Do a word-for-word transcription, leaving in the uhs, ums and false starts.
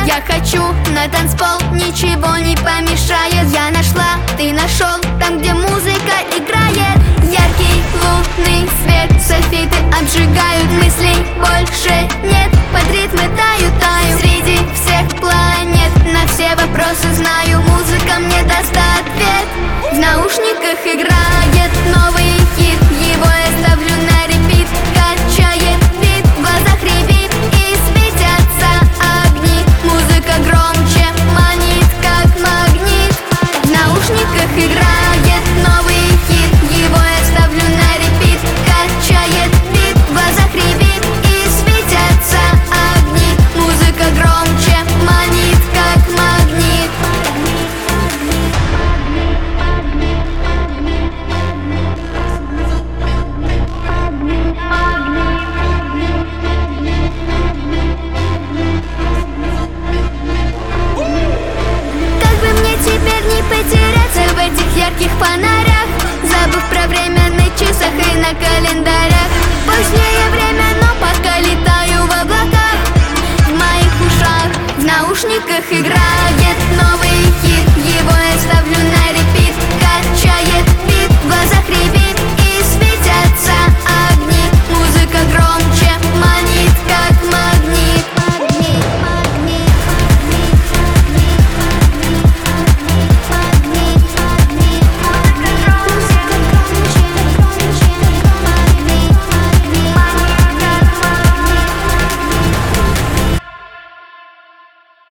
Я хочу на танцпол, ничего не помешает. Я нашла, ты нашел, там, где музыка играет. Яркий лунный свет, софиты обжигают. Мыслей больше нет, под ритмы таю, таю. Среди всех планет на все вопросы знаю. Музыка мне даст ответ. В наушниках играет новый